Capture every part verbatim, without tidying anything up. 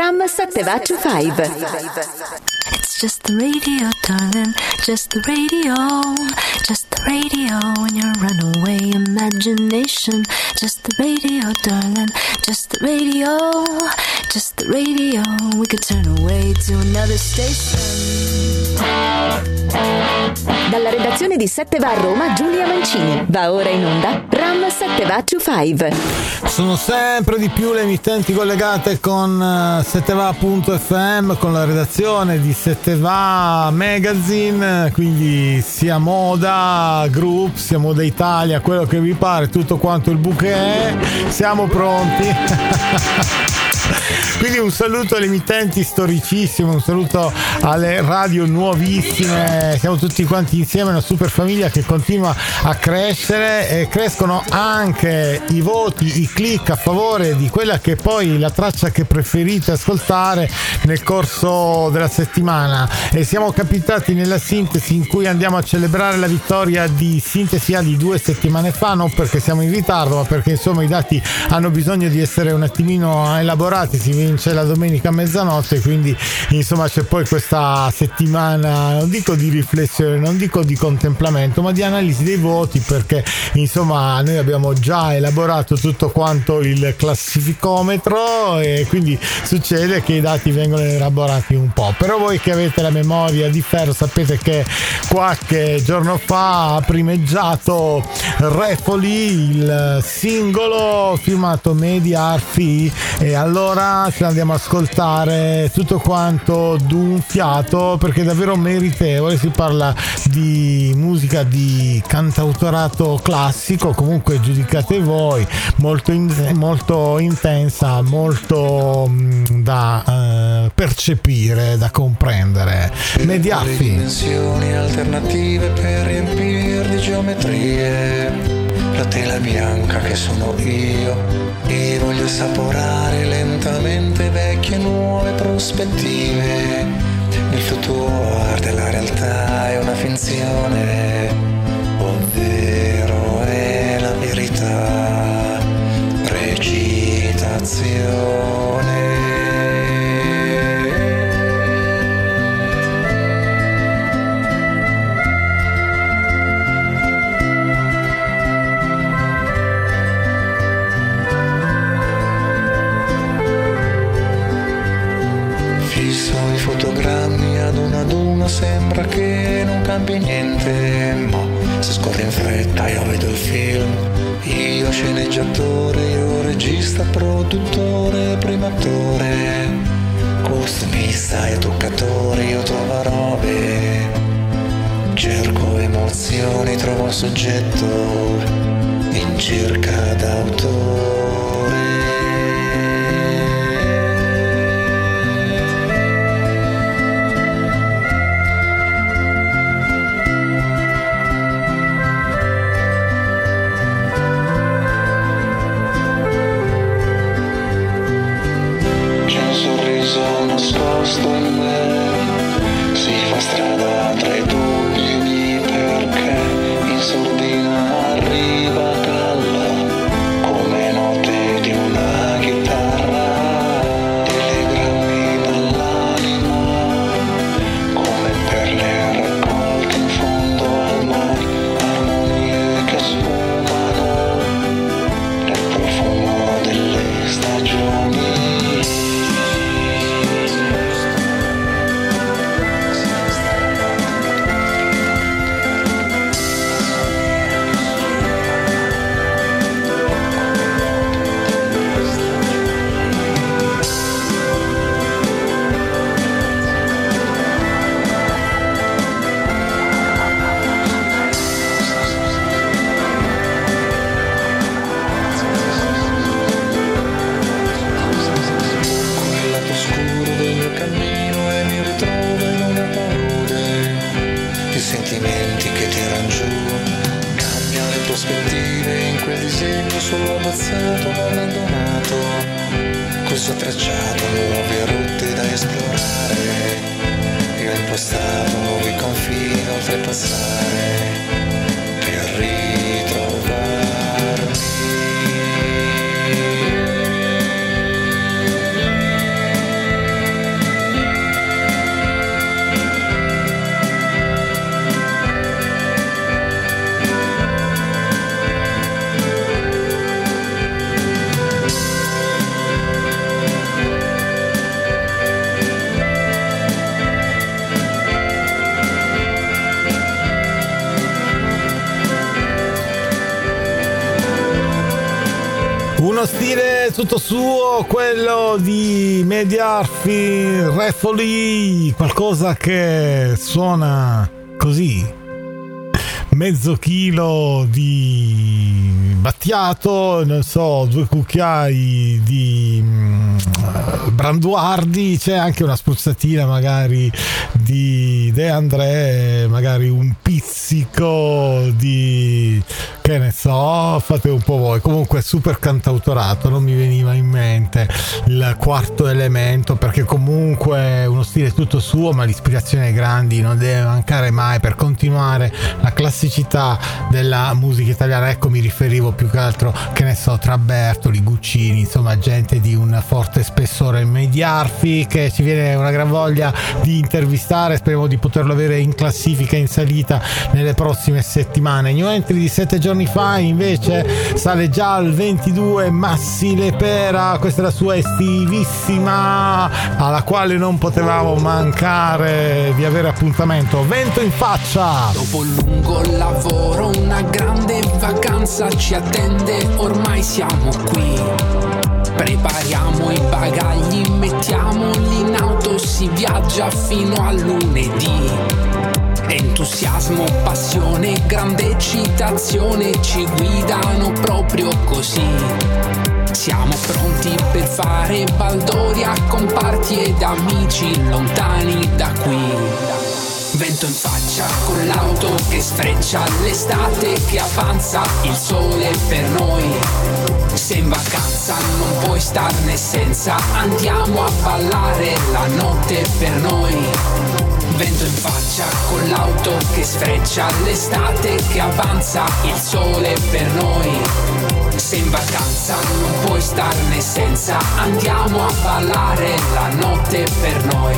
Ram Sattva Five. It's just the radio, darling, just the radio, just the radio in your runaway imagination. Just the radio, darling, just the radio, just the radio. We could turn away to another station. Dalla redazione di sette va a Roma, Giulia Mancini. Va ora in onda Ram Sattva Five. Sono sempre di più le emittenti collegate con sette va punto effe emme, con la redazione di sette va Magazine, quindi sia moda, group, sia moda Italia, quello che vi pare, tutto quanto il bouquet, siamo pronti. Quindi un saluto alle emittenti storicissime, un saluto alle radio nuovissime, siamo tutti quanti insieme, una super famiglia che continua a crescere, e crescono anche i voti, i click a favore di quella che è poi la traccia che preferite ascoltare nel corso della settimana, e siamo capitati nella sintesi in cui andiamo a celebrare la vittoria di Sintesi A di due settimane fa, non perché siamo in ritardo ma perché insomma i dati hanno bisogno di essere un attimino elaborati, si vince la domenica a mezzanotte, quindi insomma c'è poi questa settimana, non dico di riflessione, non dico di contemplamento, ma di analisi dei voti, perché insomma noi abbiamo già elaborato tutto quanto il classificometro e quindi succede che i dati vengono elaborati un po', però voi che avete la memoria di ferro sapete che qualche giorno fa ha primeggiato Refoli, il singolo firmato Media Arfi, e allora ce l'andiamo ad ascoltare tutto quanto d'un fiato perché è davvero meritevole. Si parla di musica di cantautorato classico, comunque giudicate voi, molto, in, molto intensa, molto mh, da uh, percepire, da comprendere. Mediaffi. Dimensioni alternative per riempire di geometrie la tela bianca che sono io, e voglio assaporare lentamente vecchie e nuove prospettive. Nel futuro arte la realtà è una finzione, ovvero è la verità. Recitazione. Fotogrammi ad una ad una sembra che non cambi niente, ma se scorre in fretta io vedo il film. Io sceneggiatore, io regista, produttore, primo attore, costumista e toccatore, io trovo robe, cerco emozioni, trovo un soggetto in cerca d'autore. Nascosto in me, si fa strada tra i dubbi di perché in sordina arriva a galla come note di una chitarra, telegrammi dall'anima come perle raccolte in fondo al mare, armonie che sfumano nel profumo delle stagioni. Sentimenti che tirano giù, cambiano le prospettive in quel disegno solo abbozzato ma abbandonato, col suo tracciato nuove rotte da esplorare, io ho impostato nuovi confini da oltrepassare per ritrovarmi. stile tutto suo, quello di Mediarfi, Refoli, qualcosa che suona così. Mezzo chilo di battiato, non so, due cucchiai di uh, branduardi, c'è anche una spruzzatina magari di De André, magari un pizzico di, che ne so, fate un po' voi. Comunque super cantautorato, non mi veniva in mente il Quarto Elemento, perché comunque è uno stile tutto suo, ma l'ispirazione ai grandi non deve mancare mai per continuare la classicità della musica italiana. Ecco, mi riferivo più che altro, che ne so, tra Bertoli, Guccini, insomma gente di un forte spessore. Mediarfi, che ci viene una gran voglia di intervistare, speriamo di poterlo avere in classifica, in salita nelle prossime settimane. New entry di sette giorni fa invece sale già al ventidue, Massi Lepera, questa è la sua estivissima alla quale non potevamo mancare di avere appuntamento. Vento in faccia. Dopo il lungo lavoro una grande vacanza ci attende, ormai siamo qui. Prepariamo i bagagli, mettiamoli in auto, si viaggia fino a lunedì. Entusiasmo, passione, grande eccitazione ci guidano proprio così. Siamo pronti per fare baldoria con parti ed amici lontani da qui. Vento in faccia con l'auto che sfreccia, l'estate che avanza, il sole per noi. Se in vacanza non puoi starne senza, andiamo a ballare la notte per noi. Vento in faccia con l'auto che sfreccia, l'estate che avanza, il sole per noi. Se in vacanza non puoi starne senza, andiamo a ballare la notte per noi.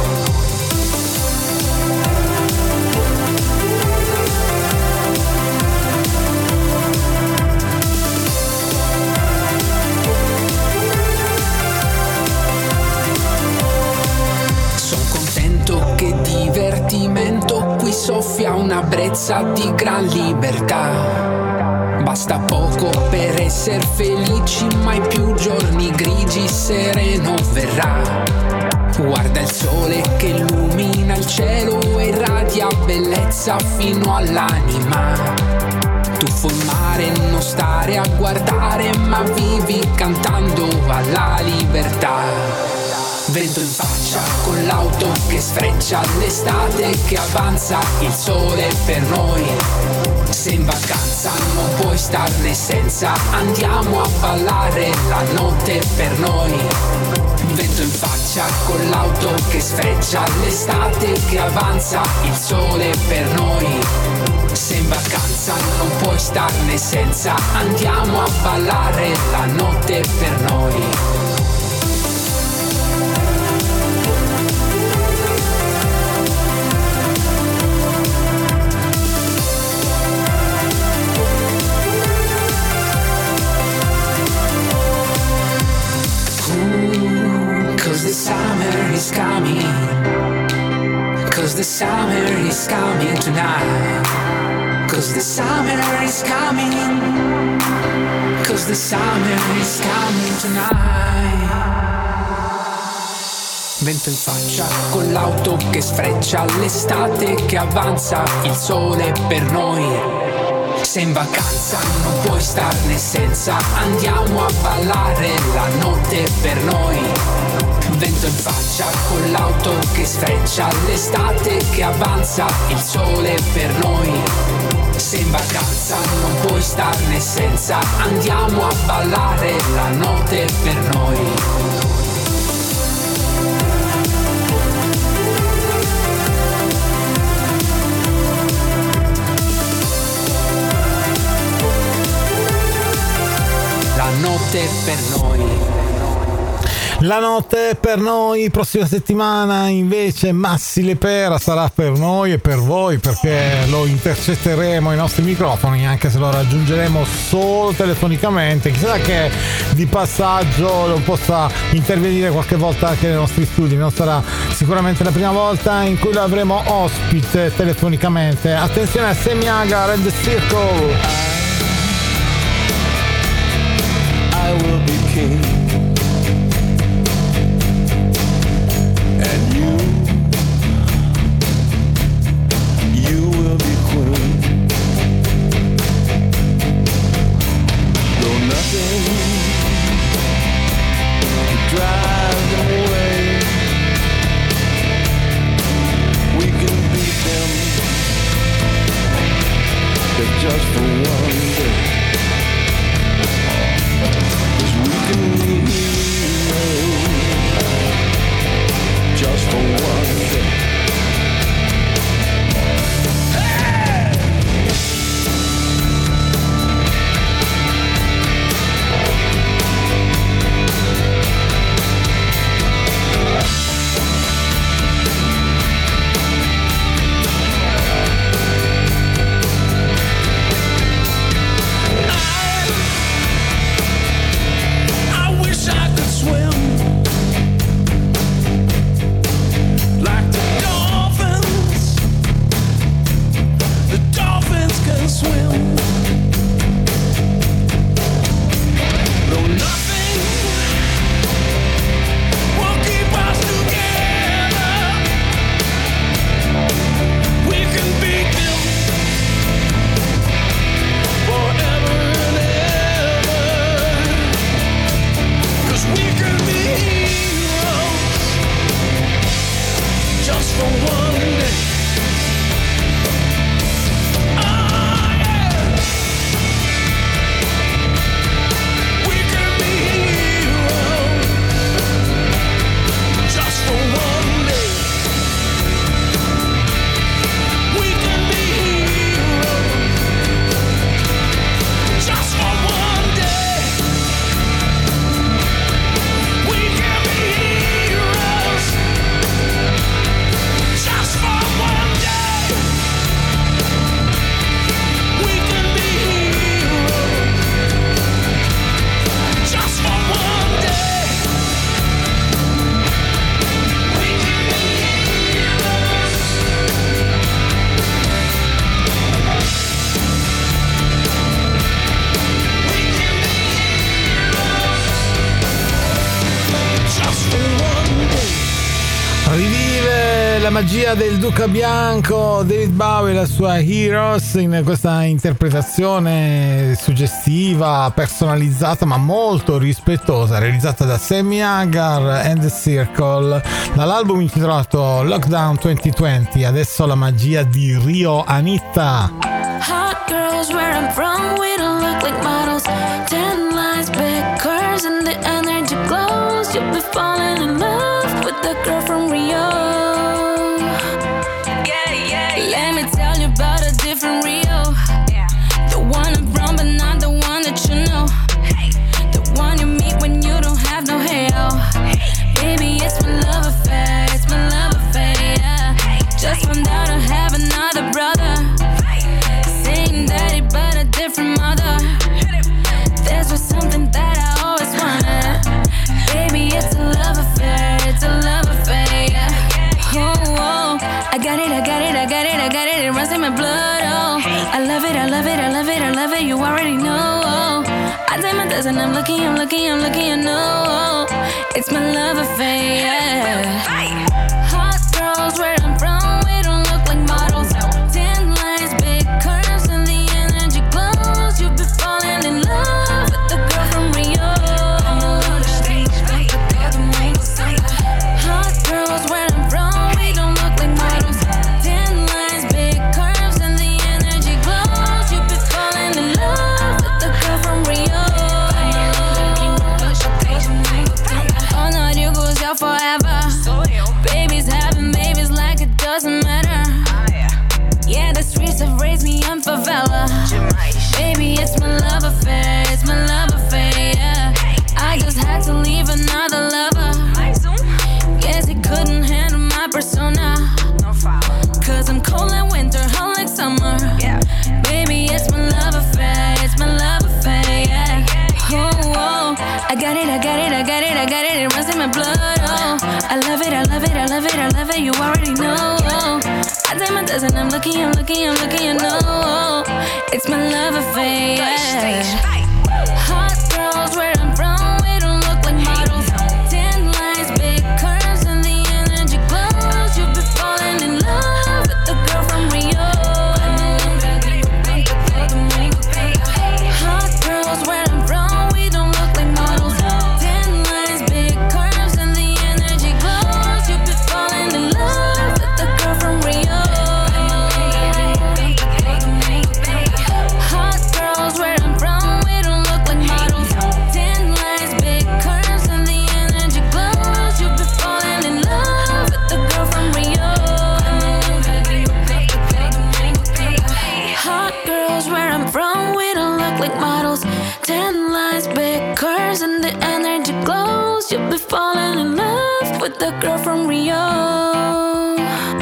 Divertimento, qui soffia una brezza di gran libertà. Basta poco per essere felici, mai più giorni grigi, sereno verrà. Guarda il sole che illumina il cielo e irradia bellezza fino all'anima. Tuffo il mare, non stare a guardare, ma vivi cantando alla libertà. Vento in faccia con l'auto che sfreccia, l'estate che avanza, il sole per noi. Se in vacanza non puoi starne senza, andiamo a ballare la notte per noi. Vento in faccia con l'auto che sfreccia, l'estate che avanza, il sole per noi. Se in vacanza non puoi starne senza, andiamo a ballare la notte per noi. Cause the summer is coming, cause the summer is coming tonight, cause the summer is coming, cause the summer is coming tonight. Vento in faccia con l'auto che sfreccia, l'estate che avanza, il sole per noi. Se in vacanza non puoi starne senza, andiamo a ballare la notte per noi. Vento in faccia con l'auto che sfreccia, l'estate che avanza, il sole per noi. Se in vacanza non puoi starne senza, andiamo a ballare la notte per noi. La notte per noi. La notte per noi, prossima settimana invece Massi Lepera sarà per noi e per voi, perché lo intercetteremo ai nostri microfoni, anche se lo raggiungeremo solo telefonicamente. Chissà che di passaggio lo possa intervenire qualche volta anche nei nostri studi. Non sarà sicuramente la prima volta in cui lo avremo ospite telefonicamente. Attenzione a Semiaga, Red Circle. I will be la magia del Duca Bianco, David Bowie e la sua Heroes, in questa interpretazione suggestiva, personalizzata ma molto rispettosa, realizzata da Sammy Hagar and the Circle dall'album intitolato Lockdown duemilaventi. Adesso la magia di Rio Anitta. Hot girls where I'm from, we don't look like models. Ten lines, big curves, and the energy glows. You'll be falling in love with the girl from Rio. Yeah, yeah, yeah. Let me tell you about a different Rio. Yeah. The one I'm from, but not the one that you know. Hey. The one you meet when you don't have no halo. Hey. Baby, it's my love affair, it's my love affair, yeah. Hey. Just found out I have another brother. Same daddy, but a different mother. This was something that I always wanted. Baby, it's a love affair, it's a love affair, yeah. Oh, oh, I got it, I got it, I got it, I got it, it runs in my blood, oh. I love it, I love it, I love it, I love it, you already know, oh. I take my test and I'm lucky, I'm lucky, I'm lucky, I know, oh. It's my love affair, yeah. Hot girls where I'm from, we don't look like models. Ten lines, big curves, and the energy glows. You'll be falling in love with the girl from Rio. Hot girls where I'm from, we don't look like models. Ten lines, big curves, and the energy glows. You'll be falling in love with the girl from Rio. Oh no, you goes out forever. Babies having babies like it doesn't matter. Yeah, the streets have raised me in favela. Baby, it's my love affair, it's my love affair, yeah. I just had to leave another lover. Guess he couldn't handle my persona. Cause I'm cold like winter, hot like summer. Baby, it's my love affair, it's my love affair, yeah. Oh, oh, I got it, I got it, I got it, I got it, it runs in my blood, oh. I love it, I love it, I love it, I love it, you already know, oh. I take my test and I'm lucky, I'm lucky, I'm lucky, I know, oh. It's my love affair, yeah. Hot girls where I'm from, we don't look like models. Ten lines, big curves, and the energy glows. You'll be falling in love with the girl from Rio. Hot girls where I'm from, we don't look like models. Ten lines, big curves, and the energy glows. You'll be falling in love with the girl from Rio. Hot girls where I'm from, we don't look like models. Ten lines, big curves, and the energy glows. You'll be falling in love with the girl from Rio. Hot girls where I'm from, we don't look like models. Ten lines, big curves, and the energy glows. You'll be falling in love with the girl from Rio.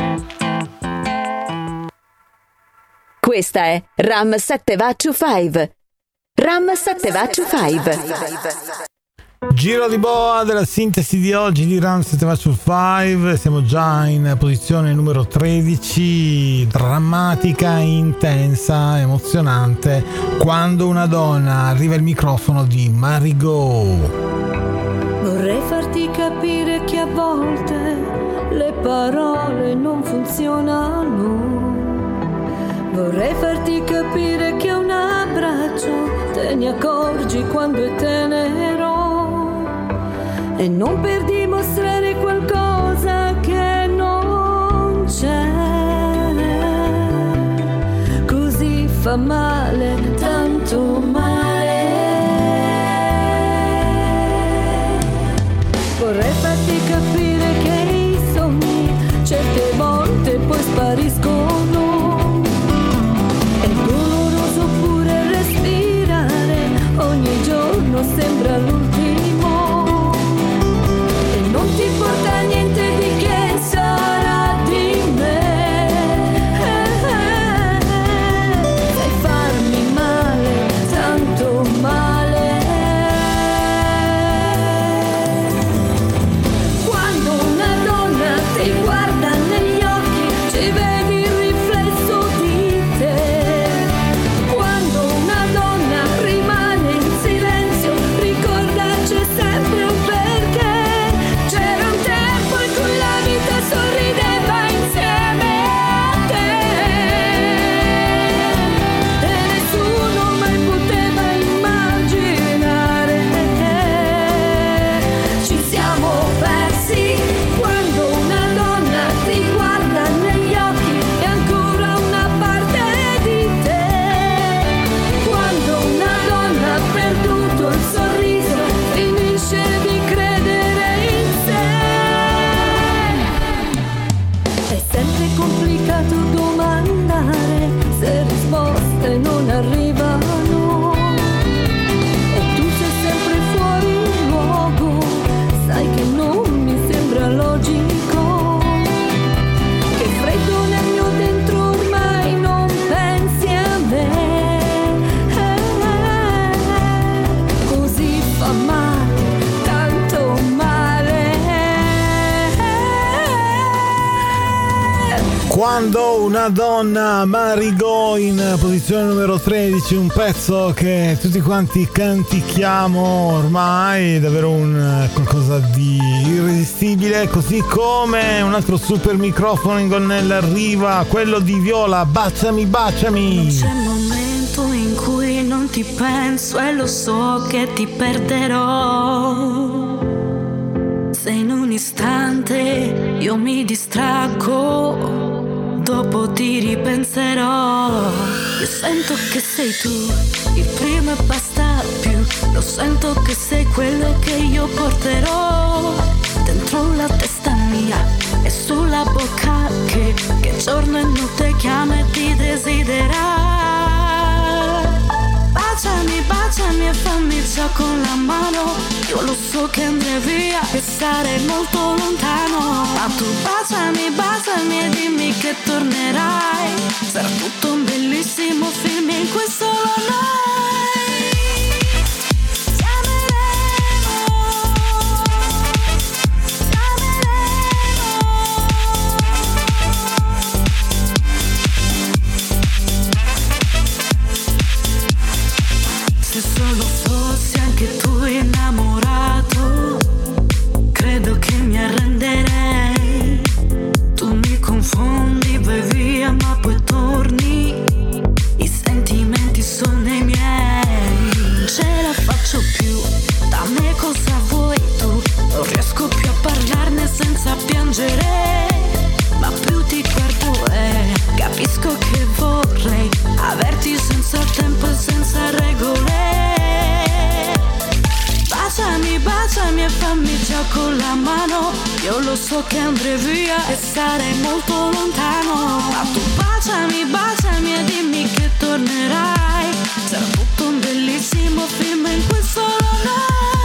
Questa è Ram sette Va venticinque. Ram sette Va venticinque. Giro di boa della sintesi di oggi di Ram sette Va venticinque. Siamo già in posizione numero tredici. Drammatica, intensa, emozionante. Quando una donna arriva al microfono di Marigot. Vorrei farti capire che a volte le parole non funzionano. Vorrei farti capire che a un abbraccio te ne accorgi quando è tenero. E non per dimostrare qualcosa che non c'è. Così fa male, tanto male. Vorrei farti capire che i sogni certe volte poi spariscono. È doloroso pure respirare, ogni giorno sembra l'ultimo. E non ti importa niente di che sarà di me. Sai farmi male, tanto male. Quando una donna ti guarda negli occhi, ci vedi il riflesso Quando una donna, Marigot in posizione numero tredici, un pezzo che tutti quanti cantichiamo ormai, davvero un qualcosa di irresistibile, così come un altro super microfono in gonnella arriva, quello di Viola, Baciami Baciami. C'è un momento in cui non ti penso e lo so che ti perderò. Se in un istante io mi distraggo, dopo ti ripenserò. Io sento che sei tu, il primo e basta più. Lo sento che sei quello che io porterò dentro la testa mia e sulla bocca che, che giorno e notte chiama e ti desidera. Baciami, baciami e fammi già con la mano. Io lo so che andrei via e sarei molto lontano, ma tu baciami, baciami e dimmi che tornerai. Sarà tutto un bellissimo film in cui solo noi ci ameremo, ci ameremo. Se solo fossi anche tu innamorato, credo che mi arrenderei. Tu mi confondi, vai via ma poi torni. I sentimenti sono i miei. Non ce la faccio più, da me cosa vuoi tu? Non riesco più a parlarne senza piangere. Ma più ti guardo e capisco che vorrei averti senza tempo e senza regole. Baciami, baciami e fammi già con la mano. Io lo so che andrei via e sarei molto lontano, ma tu baciami, baciami e dimmi che tornerai. Sarà tutto un bellissimo film in cui solo noi.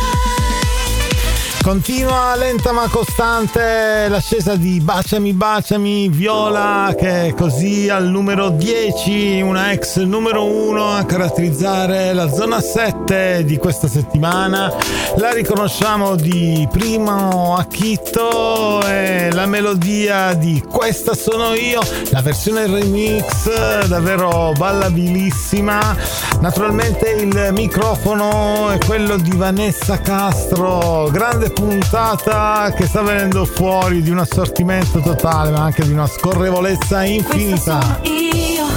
Continua lenta ma costante l'ascesa di Baciami Baciami, Viola, che è così al numero dieci, una ex numero uno a caratterizzare la zona sette di questa settimana. La riconosciamo di primo acchito, e la melodia di Questa sono io, la versione remix davvero ballabilissima. Naturalmente il microfono è quello di Vanessa Castro, grande puntata che sta venendo fuori di un assortimento totale, ma anche di una scorrevolezza infinita. Questa sono io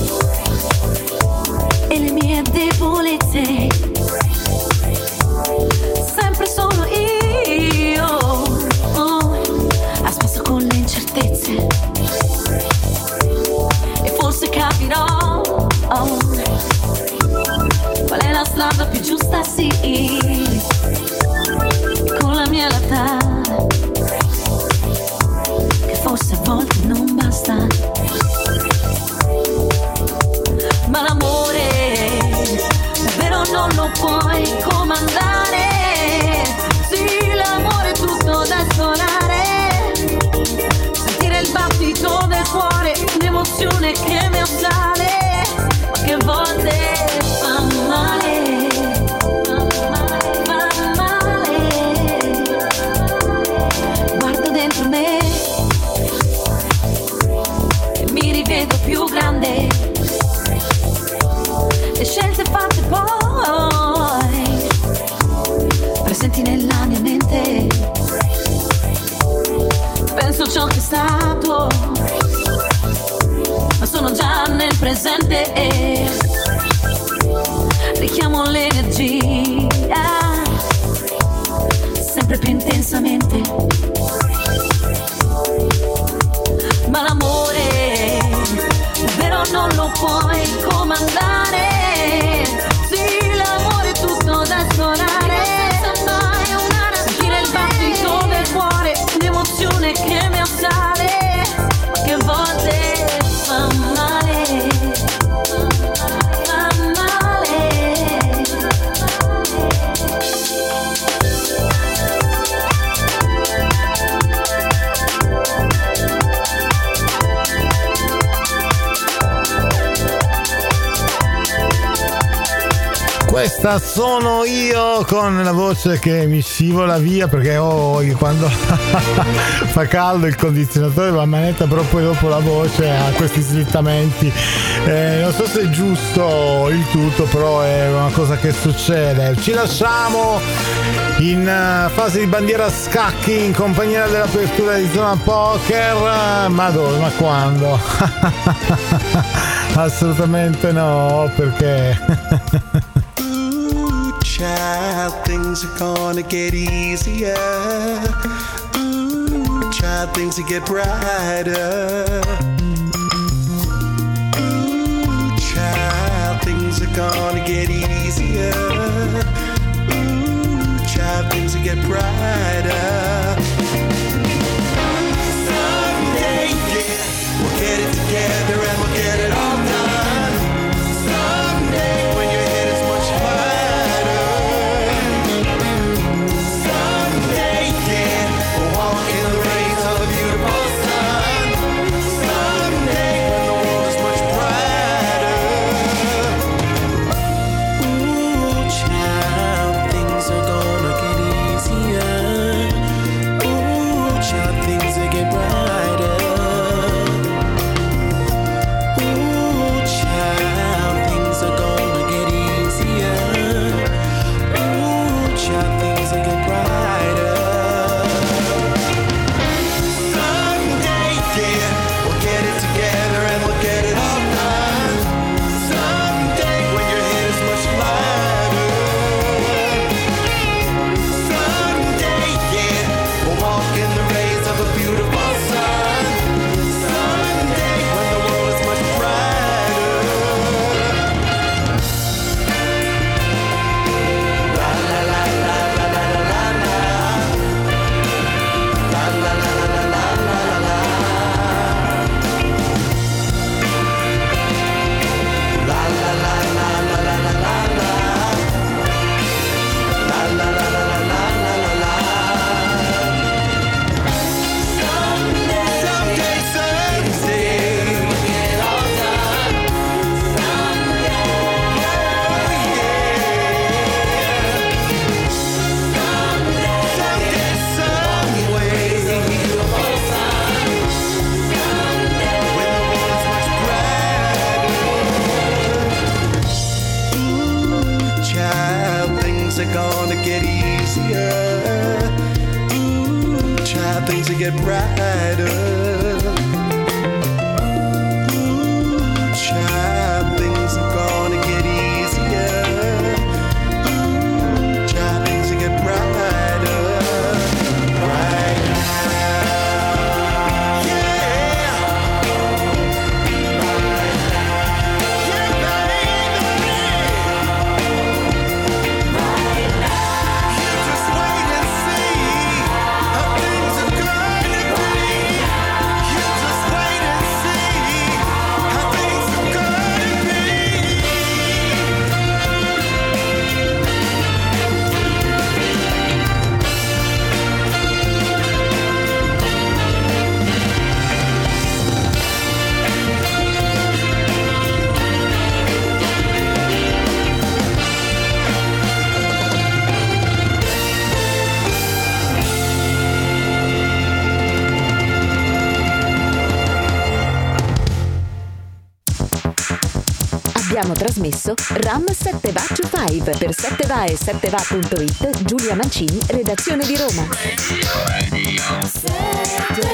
e le mie debolezze, sempre sono io, oh, a spasso con le incertezze, e forse capirò, oh, qual è la strada più giusta, sì, con la mia realtà, che forse a volte non basta. Ma l'amore davvero non lo puoi comandare. Sì, l'amore è tutto da esplorare, sentire il battito del cuore, un'emozione che mi assale, ma che a volte fa male. Più grande, le scelte fatte poi presenti nella mia mente. Penso ciò che è stato, ma sono già nel presente e richiamo l'energia sempre più intensamente. Ma l'amore davvero non lo puoi comandare. Sì, l'amore è tutto da esplorare, sentire il battito del cuore, un'emozione che mi assale, che a volte fa male, fa male. Questa sono io con la voce che mi scivola via perché oh, quando fa caldo il condizionatore va a manetta, però poi dopo la voce ha questi slittamenti. Eh, non so se è giusto il tutto, però è una cosa che succede. Ci lasciamo in fase di bandiera scacchi in compagnia dell'apertura di Zona Poker. Ma dove? Ma quando? Assolutamente no, perché Ooh, child, things are gonna get easier. Ooh, child, things will get brighter. Ooh, child, things are gonna get easier. Ooh, child, things will get brighter. Someday, yeah, we'll get it together and we'll get it all done. Someday, when your head is much lighter. Someday, yeah, we'll walk in the rays of a beautiful sun. Someday, when the world is much brighter. Ooh, child, things are gonna get easier. Ooh, child, things will get brighter. Ooh, child, things are gonna get easier. Ooh, child, things will get brighter. Someday, yeah, we'll get it together and we'll get it all done. Someday, when your head is much lighter. Someday, yeah, we'll walk in the rays of a beautiful sun. Someday, when the world is much brighter. La la la la la la la la la. La la la la la la la la. La la la la la la la la la. La la la la la la la la. Someday, someday, someday, we'll get it all done. Someday, yeah. Someday, someday, some way, beautiful sun. Someday, when the world is much brighter. Ooh, child, things are gonna get easier. Ooh, child, things will get brighter. Ooh, child, things are gonna get easier. Ooh, child, things will get brighter. Right now, yeah. Right now, yeah, baby. Right now, you just wait and see how things are gonna be. You just wait and see how things are gonna be. Abbiamo trasmesso Ram sette Va to cinque per sette Va e sette Va punto it. Giulia Mancini, redazione di Roma. Sette